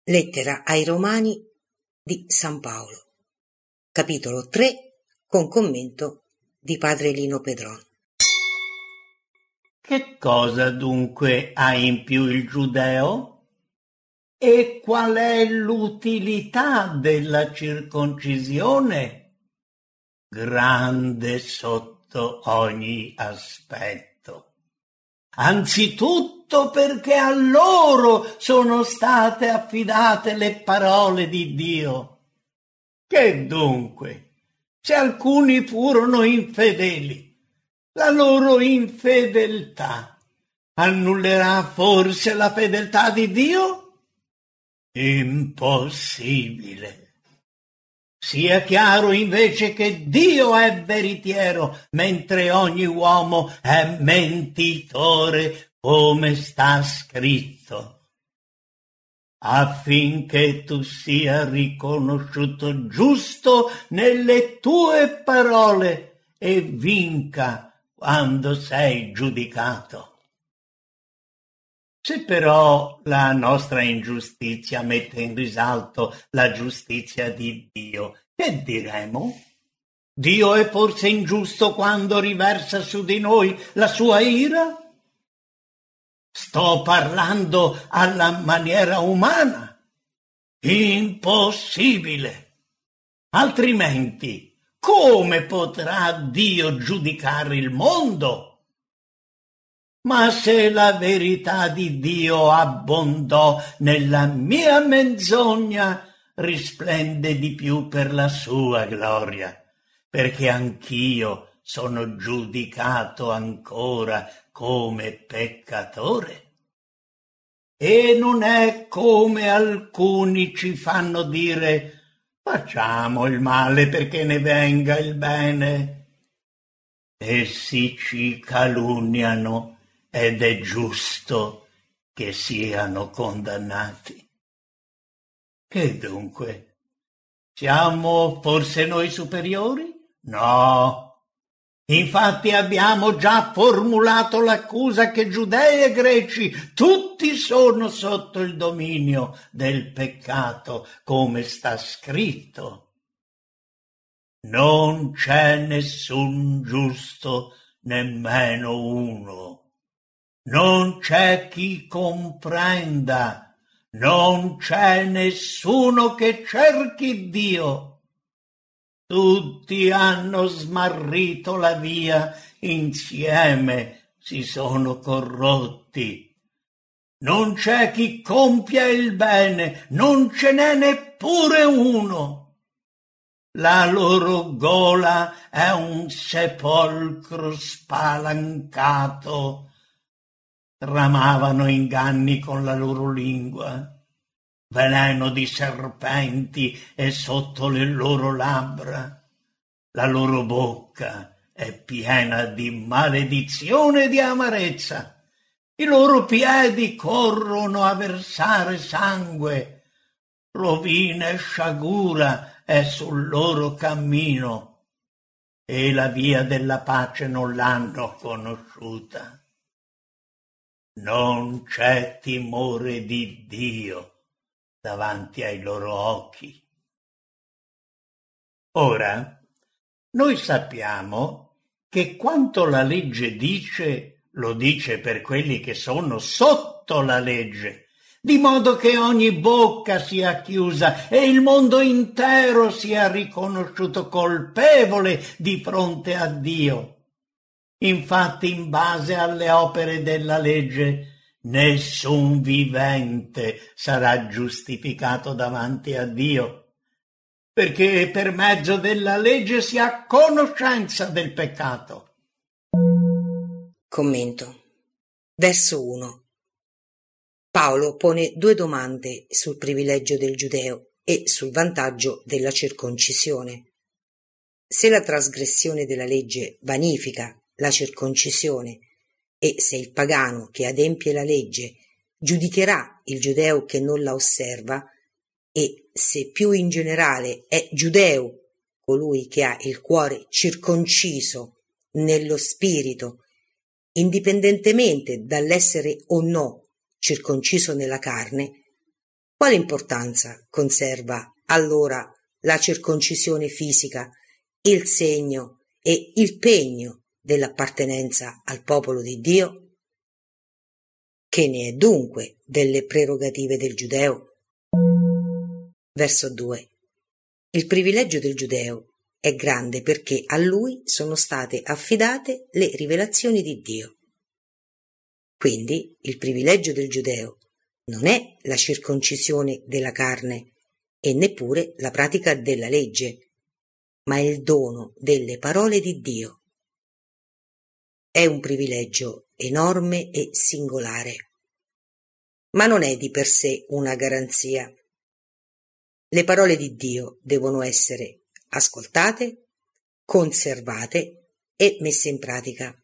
Lettera ai Romani di San Paolo, capitolo 3, con commento di padre Lino Pedron. Che cosa dunque ha in più il giudeo? E qual è l'utilità della circoncisione? Grande sotto ogni aspetto. Anzitutto perché a loro sono state affidate le parole di Dio. Che dunque, se alcuni furono infedeli, la loro infedeltà annullerà forse la fedeltà di Dio? Impossibile. Sia chiaro invece che Dio è veritiero, mentre ogni uomo è mentitore, come sta scritto. Affinché tu sia riconosciuto giusto nelle tue parole e vinca quando sei giudicato. Se però la nostra ingiustizia mette in risalto la giustizia di Dio, che diremo? Dio è forse ingiusto quando riversa su di noi la sua ira? Sto parlando alla maniera umana. Impossibile. Altrimenti, come potrà Dio giudicare il mondo? Ma se la verità di Dio abbondò nella mia menzogna, risplende di più per la sua gloria, perché anch'io sono giudicato ancora come peccatore. E non è come alcuni ci fanno dire: facciamo il male perché ne venga il bene. Essi ci calunniano ed è giusto che siano condannati. Che dunque? Siamo forse noi superiori? No. Infatti abbiamo già formulato l'accusa che giudei e greci tutti sono sotto il dominio del peccato, come sta scritto. Non c'è nessun giusto, nemmeno uno. Non c'è chi comprenda, non c'è nessuno che cerchi Dio. Tutti hanno smarrito la via, insieme si sono corrotti. Non c'è chi compia il bene, non ce n'è neppure uno. La loro gola è un sepolcro spalancato. Tramavano inganni con la loro lingua. Veleno di serpenti è sotto le loro labbra. La loro bocca è piena di maledizione e di amarezza. I loro piedi corrono a versare sangue. Rovina e sciagura è sul loro cammino, e la via della pace non l'hanno conosciuta. Non c'è timore di Dio davanti ai loro occhi. Ora, noi sappiamo che quanto la legge dice, lo dice per quelli che sono sotto la legge, di modo che ogni bocca sia chiusa e il mondo intero sia riconosciuto colpevole di fronte a Dio. Infatti, in base alle opere della legge, nessun vivente sarà giustificato davanti a Dio, perché per mezzo della legge si ha conoscenza del peccato. Commento. Verso 1. Paolo pone due domande sul privilegio del giudeo e sul vantaggio della circoncisione. Se la trasgressione della legge vanifica la circoncisione e se il pagano che adempie la legge giudicherà il giudeo che non la osserva, e se più in generale è giudeo colui che ha il cuore circonciso nello spirito, indipendentemente dall'essere o no circonciso nella carne, Quale importanza conserva allora la circoncisione fisica, il segno e il pegno dell'appartenenza al popolo di Dio? Che ne è dunque delle prerogative del giudeo? Verso 2. Il privilegio del giudeo è grande perché a lui sono state affidate le rivelazioni di Dio. Quindi il privilegio del giudeo non è la circoncisione della carne e neppure la pratica della legge, ma il dono delle parole di Dio. È un privilegio enorme e singolare, ma non è di per sé una garanzia. Le parole di Dio devono essere ascoltate, conservate e messe in pratica.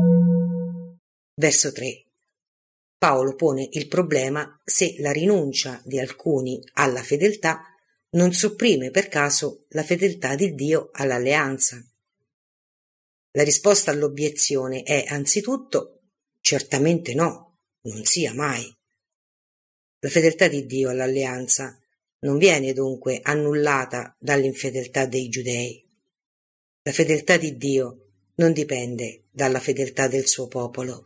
Verso 3. Paolo pone il problema se la rinuncia di alcuni alla fedeltà non sopprime per caso la fedeltà di Dio all'alleanza. La risposta all'obiezione è anzitutto certamente no, non sia mai. La fedeltà di Dio all'alleanza non viene dunque annullata dall'infedeltà dei giudei. La fedeltà di Dio non dipende dalla fedeltà del suo popolo.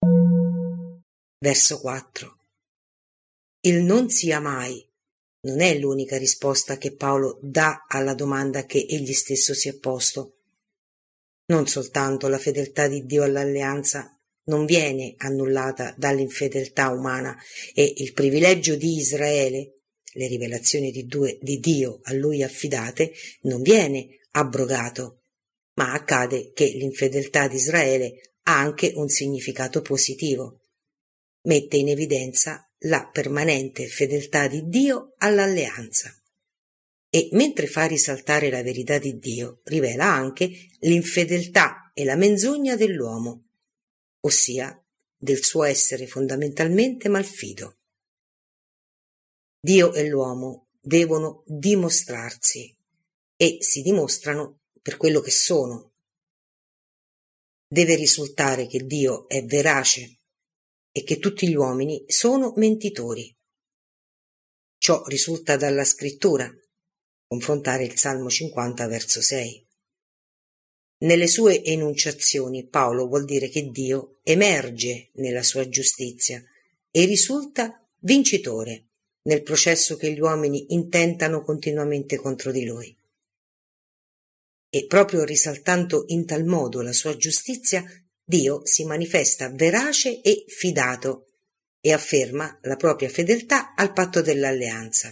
Verso 4. Il non sia mai non è l'unica risposta che Paolo dà alla domanda che egli stesso si è posto. Non soltanto la fedeltà di Dio all'alleanza non viene annullata dall'infedeltà umana e il privilegio di Israele, le rivelazioni di Dio a lui affidate, non viene abrogato, ma accade che l'infedeltà di Israele ha anche un significato positivo. Mette in evidenza la permanente fedeltà di Dio all'alleanza e, mentre fa risaltare la verità di Dio, rivela anche l'infedeltà e la menzogna dell'uomo, ossia del suo essere fondamentalmente malfido. Dio e l'uomo devono dimostrarsi e si dimostrano per quello che sono. Deve risultare che Dio è verace e che tutti gli uomini sono mentitori. Ciò risulta dalla scrittura. Confrontare il Salmo 50 verso 6. Nelle sue enunciazioni Paolo vuol dire che Dio emerge nella sua giustizia e risulta vincitore nel processo che gli uomini intentano continuamente contro di lui. E proprio risaltando in tal modo la sua giustizia, Dio si manifesta verace e fidato e afferma la propria fedeltà al patto dell'alleanza.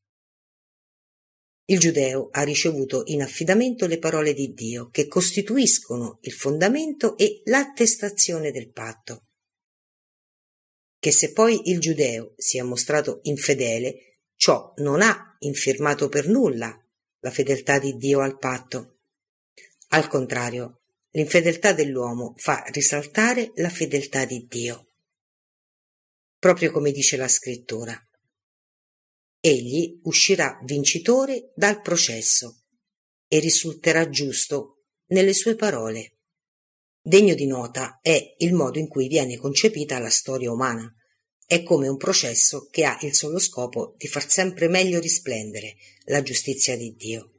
Il giudeo ha ricevuto in affidamento le parole di Dio che costituiscono il fondamento e l'attestazione del patto. Che se poi il giudeo sia mostrato infedele, ciò non ha infirmato per nulla la fedeltà di Dio al patto. Al contrario, l'infedeltà dell'uomo fa risaltare la fedeltà di Dio. Proprio come dice la scrittura. Egli uscirà vincitore dal processo e risulterà giusto nelle sue parole. Degno di nota è il modo in cui viene concepita la storia umana. È come un processo che ha il solo scopo di far sempre meglio risplendere la giustizia di Dio.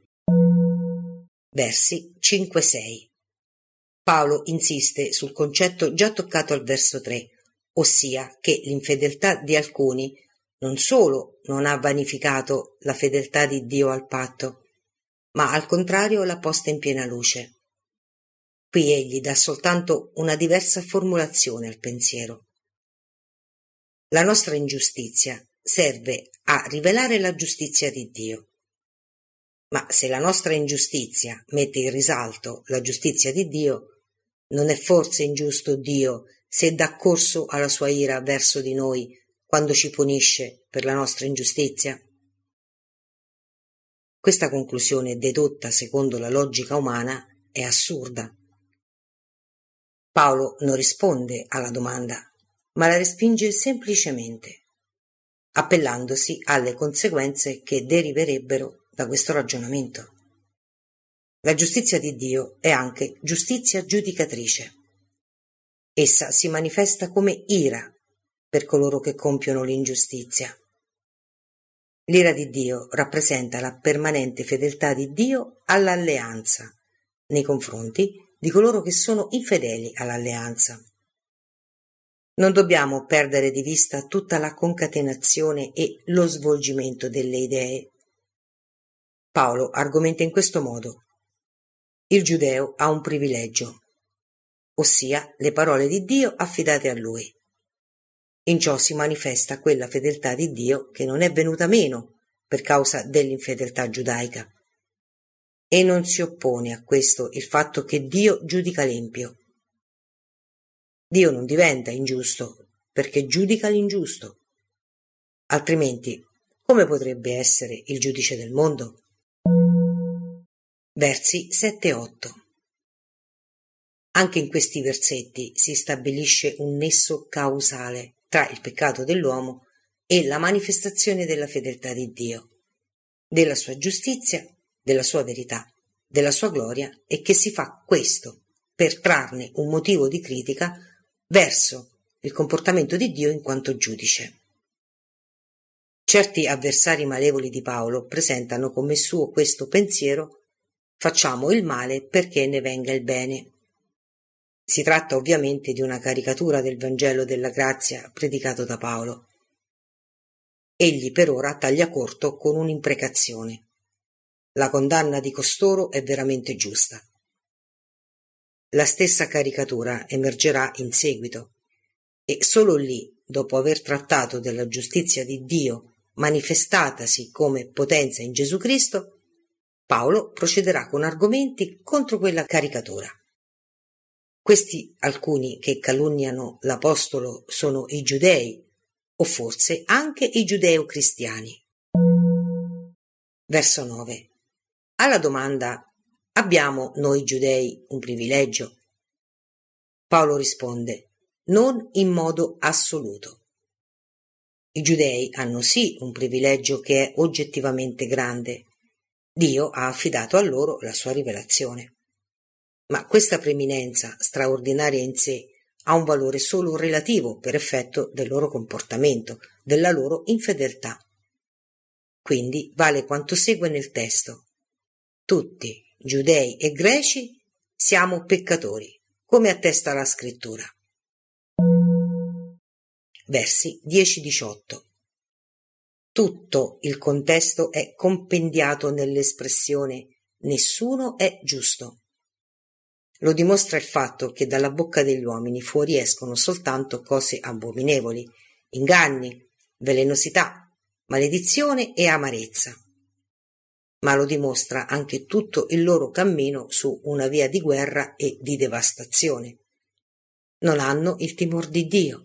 Versi 5-6. Paolo insiste sul concetto già toccato al verso 3, ossia che l'infedeltà di alcuni non solo non ha vanificato la fedeltà di Dio al patto, ma al contrario l'ha posta in piena luce. Qui egli dà soltanto una diversa formulazione al pensiero. La nostra ingiustizia serve a rivelare la giustizia di Dio. Ma se la nostra ingiustizia mette in risalto la giustizia di Dio, non è forse ingiusto Dio se dà corso alla sua ira verso di noi quando ci punisce per la nostra ingiustizia? Questa conclusione dedotta secondo la logica umana è assurda. Paolo non risponde alla domanda, ma la respinge semplicemente, appellandosi alle conseguenze che deriverebbero da questo ragionamento. La giustizia di Dio è anche giustizia giudicatrice. Essa si manifesta come ira per coloro che compiono l'ingiustizia. L'ira di Dio rappresenta la permanente fedeltà di Dio all'alleanza nei confronti di coloro che sono infedeli all'alleanza. Non dobbiamo perdere di vista tutta la concatenazione e lo svolgimento delle idee. Paolo argomenta in questo modo: il giudeo ha un privilegio, ossia le parole di Dio affidate a lui. In ciò si manifesta quella fedeltà di Dio che non è venuta meno per causa dell'infedeltà giudaica. E non si oppone a questo il fatto che Dio giudica l'empio. Dio non diventa ingiusto perché giudica l'ingiusto. Altrimenti, come potrebbe essere il giudice del mondo? Versi 7 e 8. Anche in questi versetti si stabilisce un nesso causale tra il peccato dell'uomo e la manifestazione della fedeltà di Dio, della sua giustizia, della sua verità, della sua gloria, e che si fa questo per trarne un motivo di critica verso il comportamento di Dio in quanto giudice. Certi avversari malevoli di Paolo presentano come suo questo pensiero: facciamo il male perché ne venga il bene. Si tratta ovviamente di una caricatura del Vangelo della grazia predicato da Paolo. Egli per ora taglia corto con un'imprecazione. La condanna di costoro è veramente giusta. La stessa caricatura emergerà in seguito, e solo lì, dopo aver trattato della giustizia di Dio manifestatasi come potenza in Gesù Cristo, Paolo procederà con argomenti contro quella caricatura. Questi alcuni che calunniano l'apostolo sono i giudei, o forse anche i giudeo-cristiani. Verso 9. Alla domanda: abbiamo noi giudei un privilegio? Paolo risponde: non in modo assoluto. I giudei hanno sì un privilegio che è oggettivamente grande. Dio ha affidato a loro la sua rivelazione. Ma questa preeminenza straordinaria in sé ha un valore solo relativo per effetto del loro comportamento, della loro infedeltà. Quindi vale quanto segue nel testo: tutti, giudei e greci, siamo peccatori, come attesta la scrittura. Versi 10-18. Tutto il contesto è compendiato nell'espressione nessuno è giusto. Lo dimostra il fatto che dalla bocca degli uomini fuoriescono soltanto cose abominevoli, inganni, velenosità, maledizione e amarezza. Ma lo dimostra anche tutto il loro cammino su una via di guerra e di devastazione. Non hanno il timor di Dio.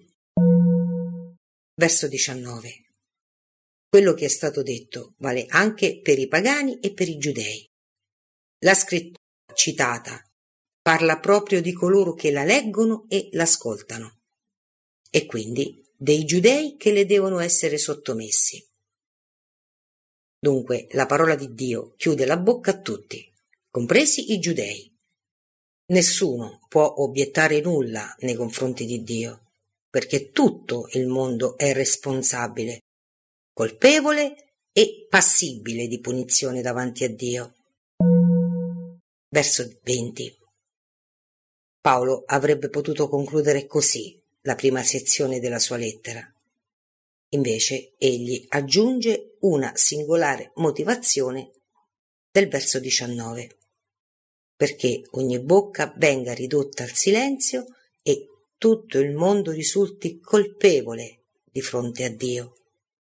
Verso 19. Quello che è stato detto vale anche per i pagani e per i giudei. La scrittura citata parla proprio di coloro che la leggono e l'ascoltano, e quindi dei giudei che le devono essere sottomessi. Dunque la parola di Dio chiude la bocca a tutti, compresi i giudei. Nessuno può obiettare nulla nei confronti di Dio, perché tutto il mondo è responsabile, colpevole e passibile di punizione davanti a Dio. Verso 20. Paolo avrebbe potuto concludere così la prima sezione della sua lettera. Invece egli aggiunge una singolare motivazione del verso 19, perché ogni bocca venga ridotta al silenzio e tutto il mondo risulti colpevole di fronte a Dio.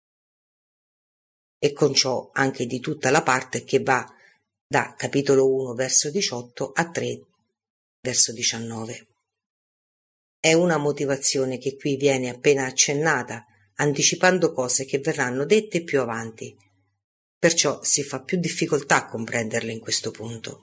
E con ciò anche di tutta la parte che va da capitolo 1 verso 18 a 3 verso 19. È una motivazione che qui viene appena accennata, anticipando cose che verranno dette più avanti, perciò si fa più difficoltà a comprenderle in questo punto.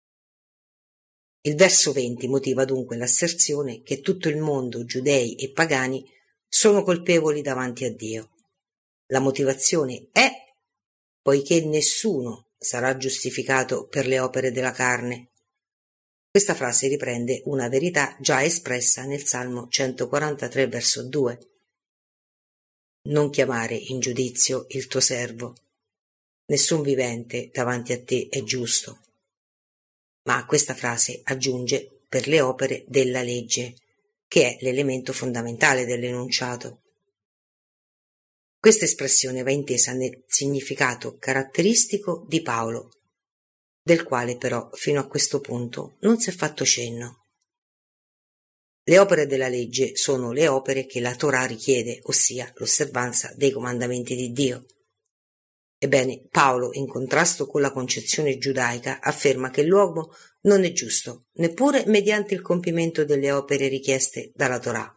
Il verso 20 motiva dunque l'asserzione che tutto il mondo, giudei e pagani, sono colpevoli davanti a Dio. La motivazione è poiché nessuno sarà giustificato per le opere della carne. Questa frase riprende una verità già espressa nel Salmo 143 verso 2. non chiamare in giudizio il tuo servo. Nessun vivente davanti a te è giusto. Ma a questa frase aggiunge per le opere della legge, che è l'elemento fondamentale dell'enunciato. Questa espressione va intesa nel significato caratteristico di Paolo, del quale però fino a questo punto non si è fatto cenno. Le opere della legge sono le opere che la Torah richiede, ossia l'osservanza dei comandamenti di Dio. Ebbene, Paolo, in contrasto con la concezione giudaica, afferma che l'uomo non è giusto, neppure mediante il compimento delle opere richieste dalla Torah.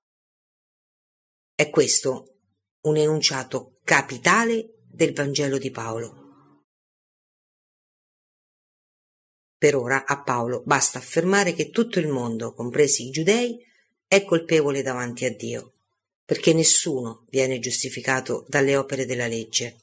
È questo un enunciato capitale del Vangelo di Paolo. Per ora a Paolo basta affermare che tutto il mondo, compresi i giudei, è colpevole davanti a Dio, perché nessuno viene giustificato dalle opere della legge.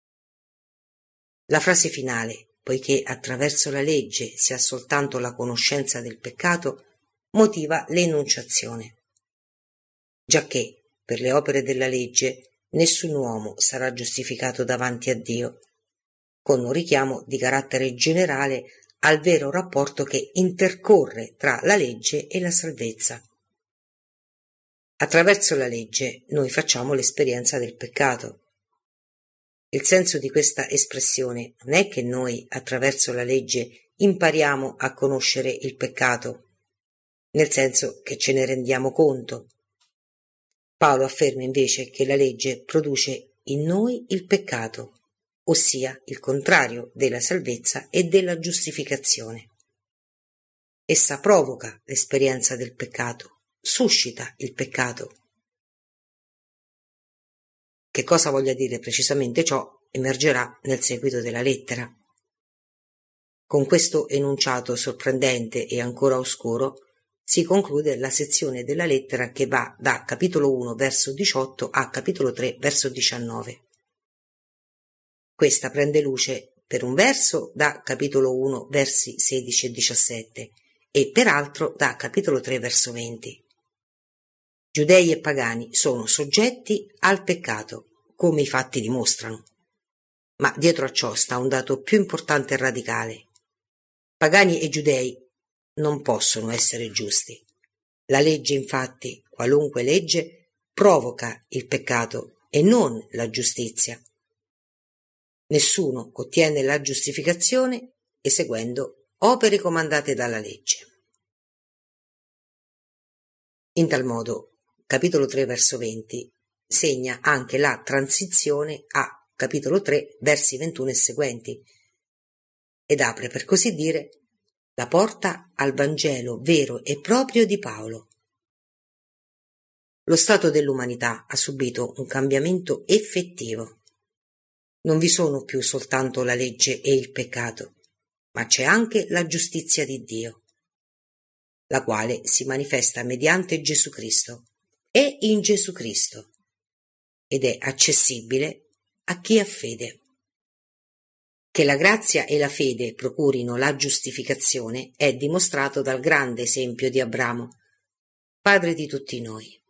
La frase finale, poiché attraverso la legge si ha soltanto la conoscenza del peccato, motiva l'enunciazione. Giacché, per le opere della legge, nessun uomo sarà giustificato davanti a Dio, con un richiamo di carattere generale al vero rapporto che intercorre tra la legge e la salvezza. Attraverso la legge noi facciamo l'esperienza del peccato. Il senso di questa espressione non è che noi attraverso la legge impariamo a conoscere il peccato, nel senso che ce ne rendiamo conto. Paolo afferma invece che la legge produce in noi il peccato, ossia il contrario della salvezza e della giustificazione. Essa provoca l'esperienza del peccato, suscita il peccato. Che cosa voglia dire precisamente ciò emergerà nel seguito della lettera. Con questo enunciato sorprendente e ancora oscuro si conclude la sezione della lettera che va da capitolo 1 verso 18 a capitolo 3 verso 19. Questa prende luce per un verso da capitolo 1 versi 16 e 17 e per altro da capitolo 3 verso 20. Giudei e pagani sono soggetti al peccato, come i fatti dimostrano. Ma dietro a ciò sta un dato più importante e radicale. Pagani e giudei non possono essere giusti. La legge, infatti, qualunque legge, provoca il peccato e non la giustizia. Nessuno ottiene la giustificazione eseguendo opere comandate dalla legge. In tal modo, capitolo 3 verso 20 segna anche la transizione a capitolo 3 versi 21 e seguenti ed apre, per così dire, la porta al Vangelo vero e proprio di Paolo. Lo stato dell'umanità ha subito un cambiamento effettivo. Non vi sono più soltanto la legge e il peccato, ma c'è anche la giustizia di Dio, la quale si manifesta mediante Gesù Cristo e in Gesù Cristo ed è accessibile a chi ha fede. Che la grazia e la fede procurino la giustificazione è dimostrato dal grande esempio di Abramo, padre di tutti noi.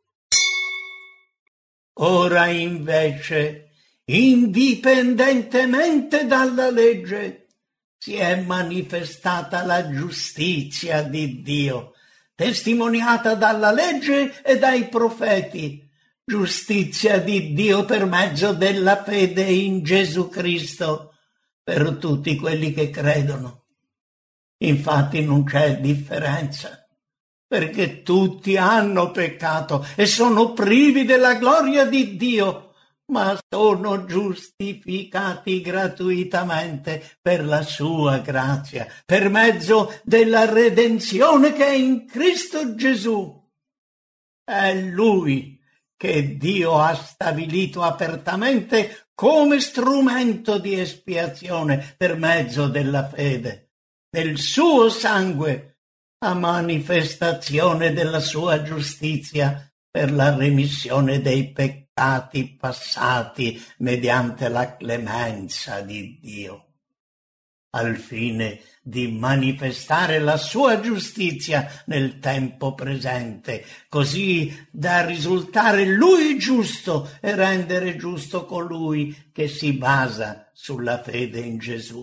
Ora invece, indipendentemente dalla legge, si è manifestata la giustizia di Dio, testimoniata dalla legge e dai profeti, giustizia di Dio per mezzo della fede in Gesù Cristo, per tutti quelli che credono. Infatti non c'è differenza, perché tutti hanno peccato e sono privi della gloria di Dio, ma sono giustificati gratuitamente per la sua grazia, per mezzo della redenzione che è in Cristo Gesù. È Lui che Dio ha stabilito apertamente come strumento di espiazione per mezzo della fede, del suo sangue, a manifestazione della sua giustizia per la remissione dei peccati passati mediante la clemenza di Dio. al fine di manifestare la sua giustizia nel tempo presente, così da risultare lui giusto e rendere giusto colui che si basa sulla fede in Gesù.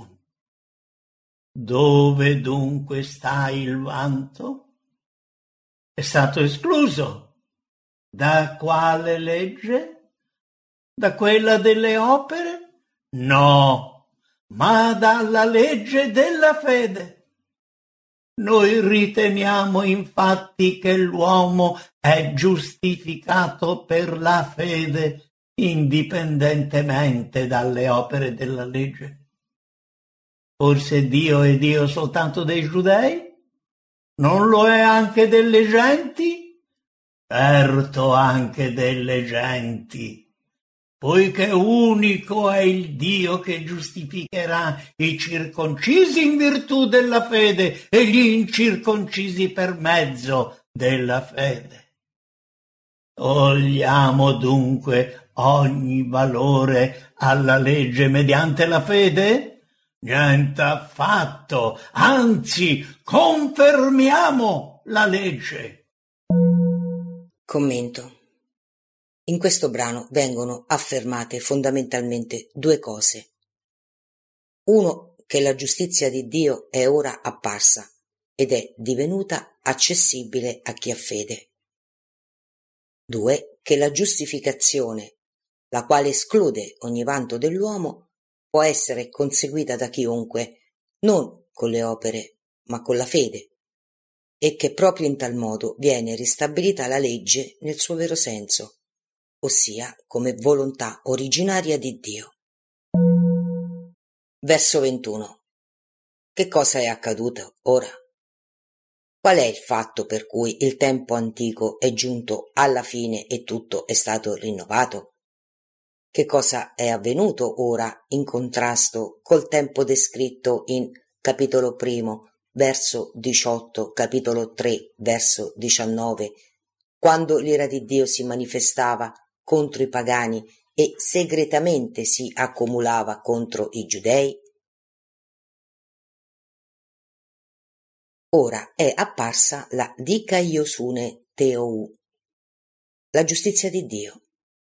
Dove dunque sta il vanto? È stato escluso. Da quale legge? Da quella delle opere? No, ma dalla legge della fede. Noi riteniamo infatti che l'uomo è giustificato per la fede, indipendentemente dalle opere della legge. Forse Dio è Dio soltanto dei giudei? Non lo è anche delle genti? Certo, anche delle genti. Poiché unico è il Dio che giustificherà i circoncisi in virtù della fede e gli incirconcisi per mezzo della fede. Togliamo dunque ogni valore alla legge mediante la fede? Niente affatto, anzi, confermiamo la legge. Commento. In questo brano vengono affermate fondamentalmente due cose. Uno, che la giustizia di Dio è ora apparsa ed è divenuta accessibile a chi ha fede. Due, che la giustificazione, la quale esclude ogni vanto dell'uomo, può essere conseguita da chiunque, non con le opere, ma con la fede, e che proprio in tal modo viene ristabilita la legge nel suo vero senso, ossia come volontà originaria di Dio. Verso 21. Che cosa è accaduto ora? Qual è il fatto per cui il tempo antico è giunto alla fine e tutto è stato rinnovato? Che cosa è avvenuto ora in contrasto col tempo descritto in capitolo 1, verso 18, capitolo 3, verso 19, quando l'ira di Dio si manifestava contro i pagani e segretamente si accumulava contro i giudei? Ora è apparsa la dikaiosune theou, la giustizia di Dio.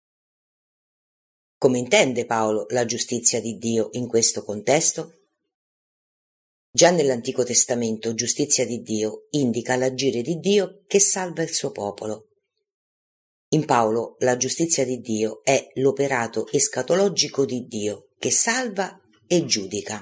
Come intende Paolo la giustizia di Dio in questo contesto? Già nell'Antico Testamento giustizia di Dio indica l'agire di Dio che salva il suo popolo. In Paolo la giustizia di Dio è l'operato escatologico di Dio che salva e giudica.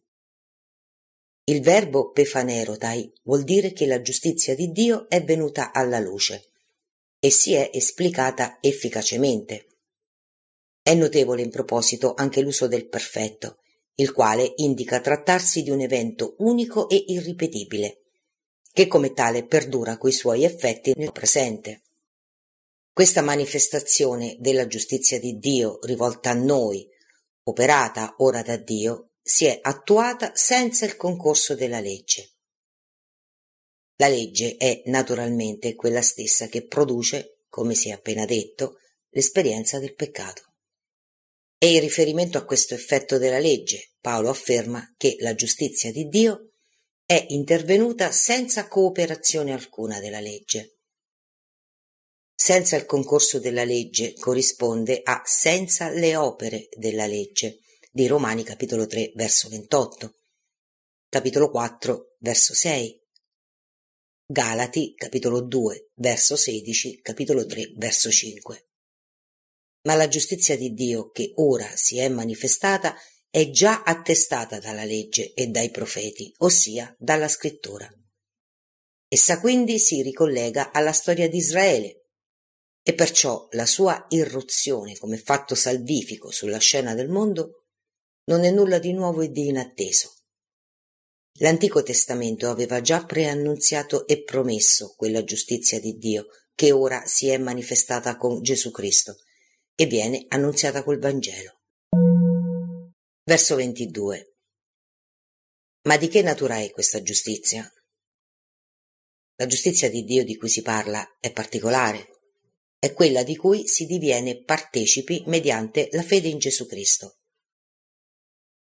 Il verbo pefanerotai vuol dire che la giustizia di Dio è venuta alla luce e si è esplicata efficacemente. È notevole in proposito anche l'uso del perfetto, il quale indica trattarsi di un evento unico e irripetibile, che come tale perdura coi suoi effetti nel presente. Questa manifestazione della giustizia di Dio rivolta a noi, operata ora da Dio, si è attuata senza il concorso della legge. La legge è naturalmente quella stessa che produce, come si è appena detto, l'esperienza del peccato. E in riferimento a questo effetto della legge, Paolo afferma che la giustizia di Dio è intervenuta senza cooperazione alcuna della legge. Senza il concorso della legge corrisponde a senza le opere della legge, di Romani capitolo 3 verso 28, capitolo 4 verso 6, Galati capitolo 2 verso 16, capitolo 3 verso 5. Ma la giustizia di Dio che ora si è manifestata è già attestata dalla legge e dai profeti, ossia dalla scrittura. Essa quindi si ricollega alla storia di Israele e perciò la sua irruzione come fatto salvifico sulla scena del mondo non è nulla di nuovo e di inatteso. L'Antico Testamento aveva già preannunziato e promesso quella giustizia di Dio che ora si è manifestata con Gesù Cristo e viene annunziata col Vangelo. Verso 22. Ma di che natura è questa giustizia? La giustizia di Dio di cui si parla è particolare, è quella di cui si diviene partecipi mediante la fede in Gesù Cristo.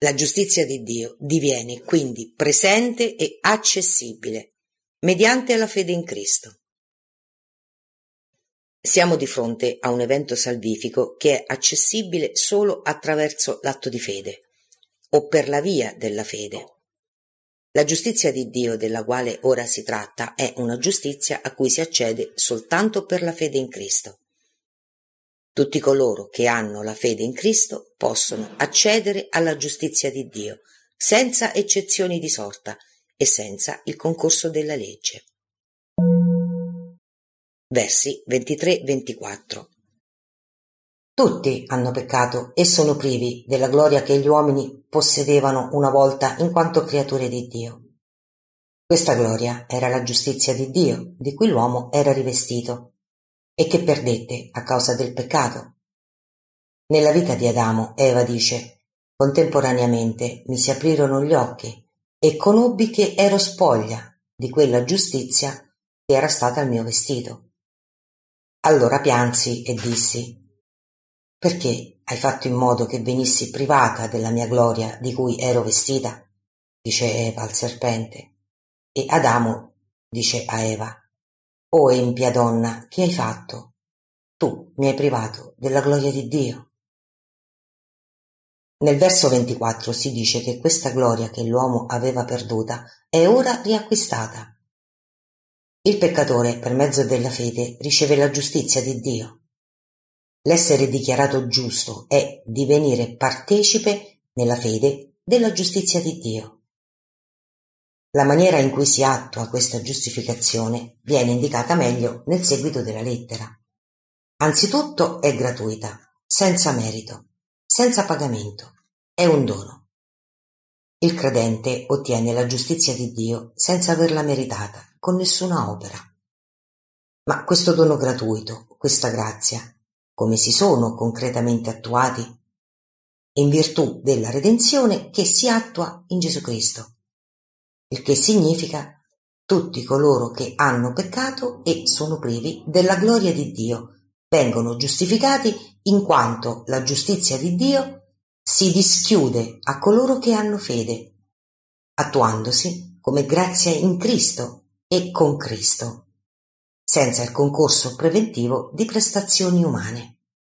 La giustizia di Dio diviene quindi presente e accessibile mediante la fede in Cristo. Siamo di fronte a un evento salvifico che è accessibile solo attraverso l'atto di fede o per la via della fede. La giustizia di Dio della quale ora si tratta è una giustizia a cui si accede soltanto per la fede in Cristo. Tutti coloro che hanno la fede in Cristo possono accedere alla giustizia di Dio senza eccezioni di sorta e senza il concorso della legge. Versi 23-24. Tutti hanno peccato e sono privi della gloria che gli uomini possedevano una volta in quanto creature di Dio. Questa gloria era la giustizia di Dio, di cui l'uomo era rivestito, e che perdette a causa del peccato. Nella vita di Adamo, Eva dice: contemporaneamente mi si aprirono gli occhi e conobbi che ero spoglia di quella giustizia che era stata il mio vestito. Allora piansi e dissi: perché hai fatto in modo che venissi privata della mia gloria di cui ero vestita? Dice Eva al serpente. E Adamo dice a Eva: o empia donna, che hai fatto? Tu mi hai privato della gloria di Dio. Nel verso 24 si dice che questa gloria che l'uomo aveva perduta è ora riacquistata. Il peccatore, per mezzo della fede, riceve la giustizia di Dio. L'essere dichiarato giusto è divenire partecipe nella fede della giustizia di Dio. La maniera in cui si attua questa giustificazione viene indicata meglio nel seguito della lettera. Anzitutto è gratuita, senza merito, senza pagamento, è un dono. Il credente ottiene la giustizia di Dio senza averla meritata, con nessuna opera. Ma questo dono gratuito, questa grazia, come si sono concretamente attuati? In virtù della redenzione che si attua in Gesù Cristo, il che significa tutti coloro che hanno peccato e sono privi della gloria di Dio vengono giustificati in quanto la giustizia di Dio si dischiude a coloro che hanno fede, attuandosi come grazia in Cristo e con Cristo, senza il concorso preventivo di prestazioni umane.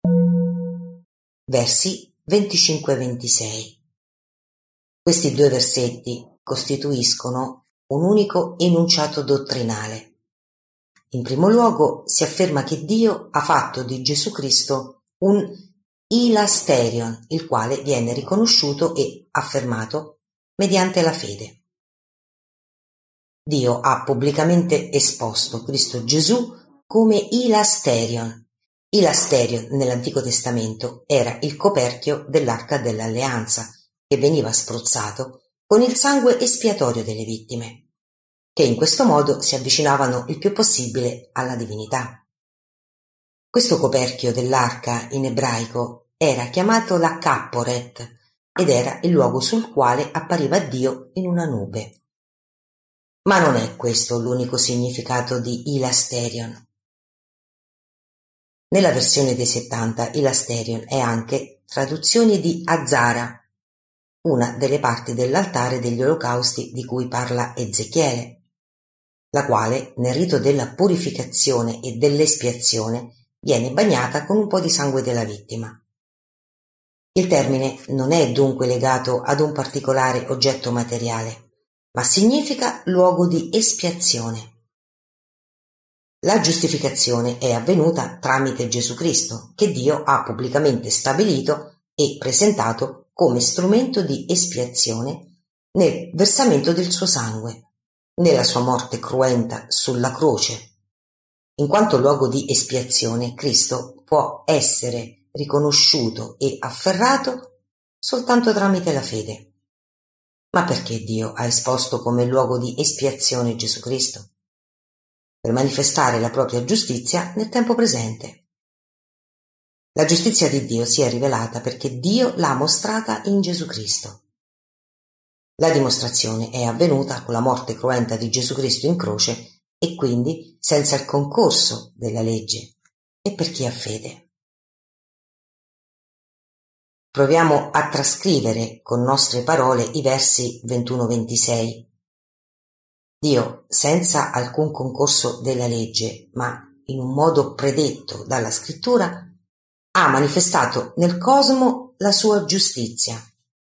Versi 25-26. Questi due versetti costituiscono un unico enunciato dottrinale. In primo luogo si afferma che Dio ha fatto di Gesù Cristo un ilasterion, il quale viene riconosciuto e affermato mediante la fede. Dio ha pubblicamente esposto Cristo Gesù come ilasterion. Ilasterion nell'Antico Testamento era il coperchio dell'Arca dell'Alleanza che veniva spruzzato con il sangue espiatorio delle vittime, che in questo modo si avvicinavano il più possibile alla divinità. Questo coperchio dell'arca in ebraico era chiamato la Kapporet ed era il luogo sul quale appariva Dio in una nube. Ma non è questo l'unico significato di ilasterion. Nella versione dei 70 ilasterion è anche traduzione di Azara, una delle parti dell'altare degli olocausti di cui parla Ezechiele, la quale nel rito della purificazione e dell'espiazione viene bagnata con un po' di sangue della vittima. Il termine non è dunque legato ad un particolare oggetto materiale, ma significa luogo di espiazione. La giustificazione è avvenuta tramite Gesù Cristo, che Dio ha pubblicamente stabilito e presentato come strumento di espiazione nel versamento del suo sangue, nella sua morte cruenta sulla croce. In quanto luogo di espiazione, Cristo può essere riconosciuto e afferrato soltanto tramite la fede. Ma perché Dio ha esposto come luogo di espiazione Gesù Cristo? Per manifestare la propria giustizia nel tempo presente. La giustizia di Dio si è rivelata perché Dio l'ha mostrata in Gesù Cristo. La dimostrazione è avvenuta con la morte cruenta di Gesù Cristo in croce e quindi senza il concorso della legge e per chi ha fede. proviamo a trascrivere con nostre parole i versi 21-26. Dio, senza alcun concorso della legge, ma in un modo predetto dalla scrittura, ha manifestato nel cosmo la sua giustizia.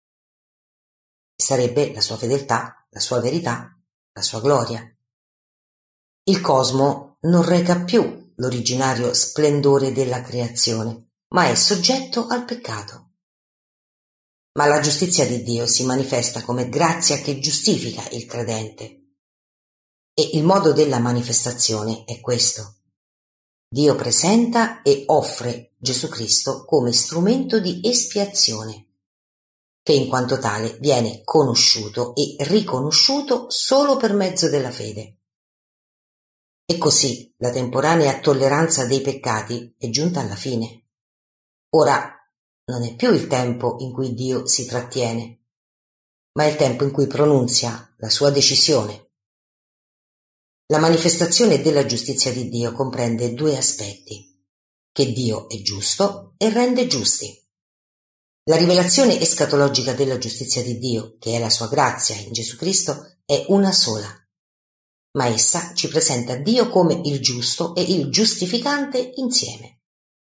Sarebbe la sua fedeltà, la sua verità, la sua gloria. Il cosmo non reca più l'originario splendore della creazione, ma è soggetto al peccato. Ma la giustizia di Dio si manifesta come grazia che giustifica il credente. E il modo della manifestazione è questo. Dio presenta e offre Gesù Cristo come strumento di espiazione, che in quanto tale viene conosciuto e riconosciuto solo per mezzo della fede. E così la temporanea tolleranza dei peccati è giunta alla fine. Ora non è più il tempo in cui Dio si trattiene, ma è il tempo in cui pronunzia la sua decisione. La manifestazione della giustizia di Dio comprende due aspetti: che Dio è giusto e rende giusti. La rivelazione escatologica della giustizia di Dio, che è la sua grazia in Gesù Cristo, è una sola, ma essa ci presenta Dio come il giusto e il giustificante insieme.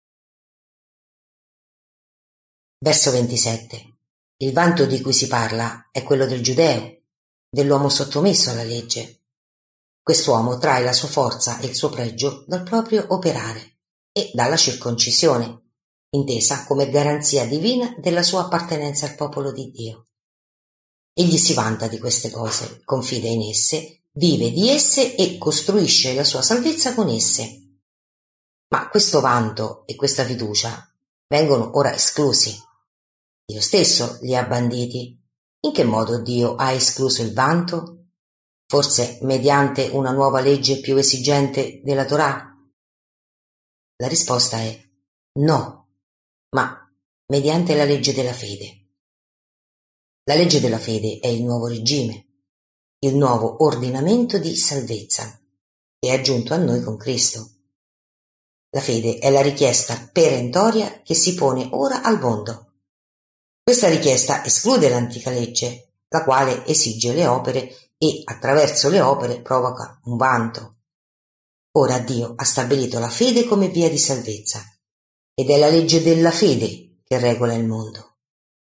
Verso 27. Il vanto di cui si parla è quello del giudeo, dell'uomo sottomesso alla legge. Quest'uomo trae la sua forza e il suo pregio dal proprio operare e dalla circoncisione, intesa come garanzia divina della sua appartenenza al popolo di Dio. Egli si vanta di queste cose, confida in esse, vive di esse e costruisce la sua salvezza con esse. Ma questo vanto e questa fiducia vengono ora esclusi. Dio stesso li ha banditi. In che modo Dio ha escluso il vanto? Forse mediante una nuova legge più esigente della Torah? La risposta è no, ma mediante la legge della fede. La legge della fede è il nuovo regime, il nuovo ordinamento di salvezza che è aggiunto a noi con Cristo. La fede è la richiesta perentoria che si pone ora al mondo. Questa richiesta esclude l'antica legge, la quale esige le opere e attraverso le opere provoca un vanto. Ora Dio ha stabilito la fede come via di salvezza ed è la legge della fede che regola il mondo.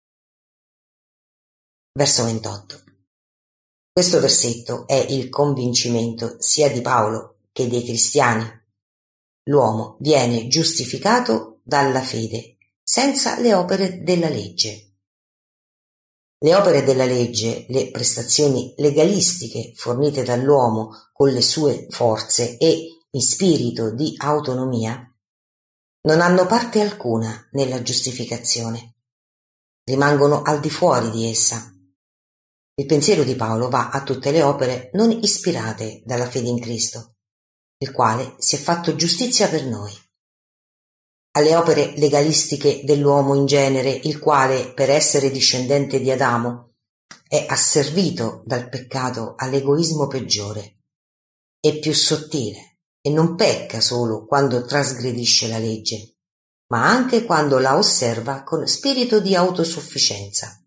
Verso 28. Questo versetto è il convincimento sia di Paolo che dei cristiani. L'uomo viene giustificato dalla fede, senza le opere della legge. Le opere della legge, le prestazioni legalistiche fornite dall'uomo con le sue forze e in spirito di autonomia, non hanno parte alcuna nella giustificazione. Rimangono al di fuori di essa. Il pensiero di Paolo va a tutte le opere non ispirate dalla fede in Cristo, il quale si è fatto giustizia per noi. Alle opere legalistiche dell'uomo in genere, il quale, per essere discendente di Adamo, è asservito dal peccato all'egoismo peggiore, è più sottile e non pecca solo quando trasgredisce la legge, ma anche quando la osserva con spirito di autosufficienza.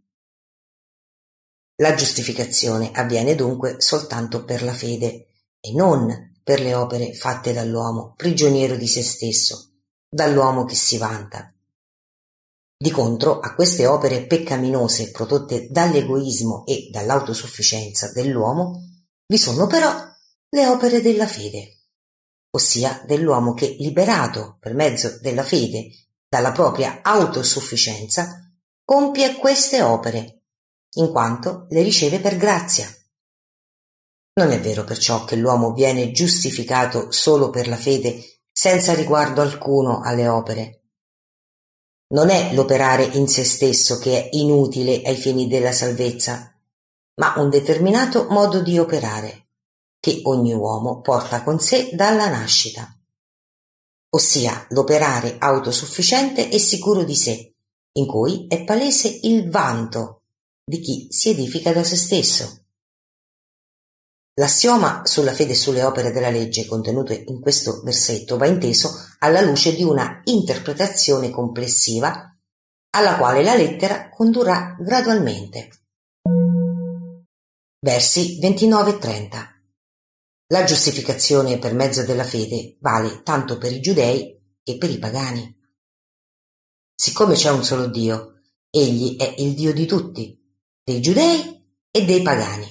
La giustificazione avviene dunque soltanto per la fede e non per le opere fatte dall'uomo, prigioniero di se stesso, dall'uomo che si vanta. Di contro, a queste opere peccaminose prodotte dall'egoismo e dall'autosufficienza dell'uomo, vi sono però le opere della fede, ossia dell'uomo che, liberato per mezzo della fede dalla propria autosufficienza, compie queste opere, in quanto le riceve per grazia. Non è vero perciò che l'uomo viene giustificato solo per la fede senza riguardo alcuno alle opere. Non è l'operare in se stesso che è inutile ai fini della salvezza, ma un determinato modo di operare, che ogni uomo porta con sé dalla nascita, ossia l'operare autosufficiente e sicuro di sé, in cui è palese il vanto di chi si edifica da se stesso. L'assioma sulla fede e sulle opere della legge contenuto in questo versetto va inteso alla luce di una interpretazione complessiva alla quale la lettera condurrà gradualmente. Versi 29 e 30. La giustificazione per mezzo della fede vale tanto per i giudei che per i pagani. Siccome c'è un solo Dio, egli è il Dio di tutti, dei giudei e dei pagani.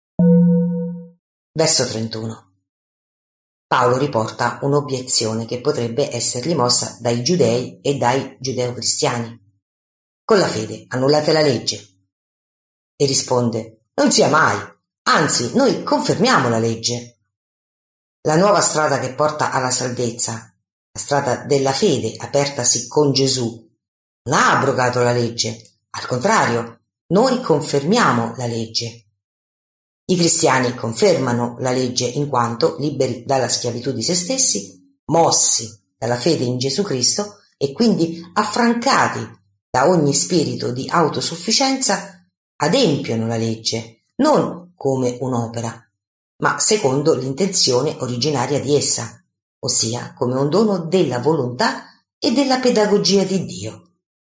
Verso 31. Paolo riporta un'obiezione che potrebbe essergli mossa dai giudei e dai giudeo-cristiani. Con la fede annullate la legge. E risponde: non sia mai, anzi noi confermiamo la legge. La nuova strada che porta alla salvezza, la strada della fede apertasi con Gesù, non ha abrogato la legge, al contrario, noi confermiamo la legge. I cristiani confermano la legge in quanto liberi dalla schiavitù di se stessi, mossi dalla fede in Gesù Cristo e quindi affrancati da ogni spirito di autosufficienza, adempiono la legge, non come un'opera, ma secondo l'intenzione originaria di essa, ossia come un dono della volontà e della pedagogia di Dio.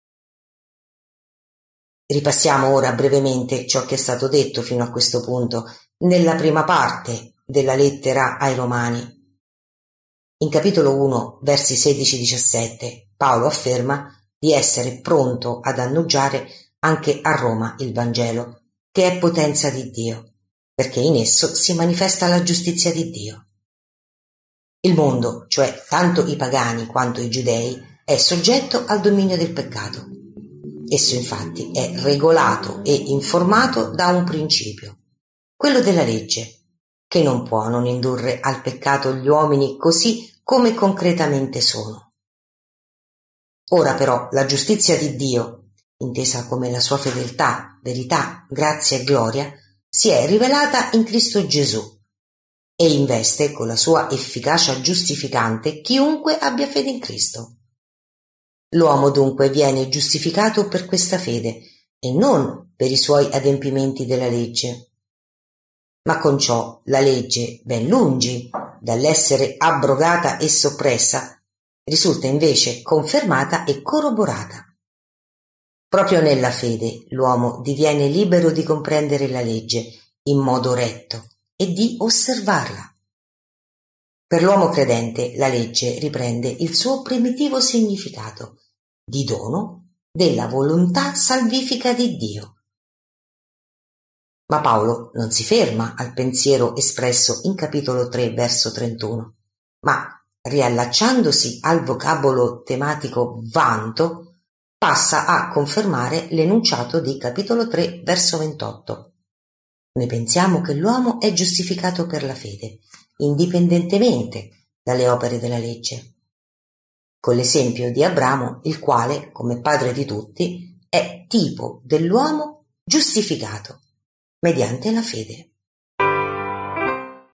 Ripassiamo ora brevemente ciò che è stato detto fino a questo punto nella prima parte della lettera ai Romani. In capitolo 1, versi 16-17, Paolo afferma di essere pronto ad annunciare anche a Roma il Vangelo, che è potenza di Dio, perché in esso si manifesta la giustizia di Dio. Il mondo, cioè tanto i pagani quanto i giudei, è soggetto al dominio del peccato. Esso infatti è regolato e informato da un principio, quello della legge, che non può non indurre al peccato gli uomini così come concretamente sono. Ora però la giustizia di Dio, intesa come la sua fedeltà, verità, grazia e gloria, si è rivelata in Cristo Gesù e investe con la sua efficacia giustificante chiunque abbia fede in Cristo. L'uomo dunque viene giustificato per questa fede e non per i suoi adempimenti della legge. Ma con ciò la legge, ben lungi dall'essere abrogata e soppressa, risulta invece confermata e corroborata. Proprio nella fede l'uomo diviene libero di comprendere la legge in modo retto e di osservarla. Per l'uomo credente la legge riprende il suo primitivo significato di dono della volontà salvifica di Dio. Ma Paolo non si ferma al pensiero espresso in capitolo 3, verso 31, ma riallacciandosi al vocabolo tematico vanto, passa a confermare l'enunciato di capitolo 3, verso 28. Noi pensiamo che l'uomo è giustificato per la fede, indipendentemente dalle opere della legge, con l'esempio di Abramo, il quale, come padre di tutti, è tipo dell'uomo giustificato mediante la fede.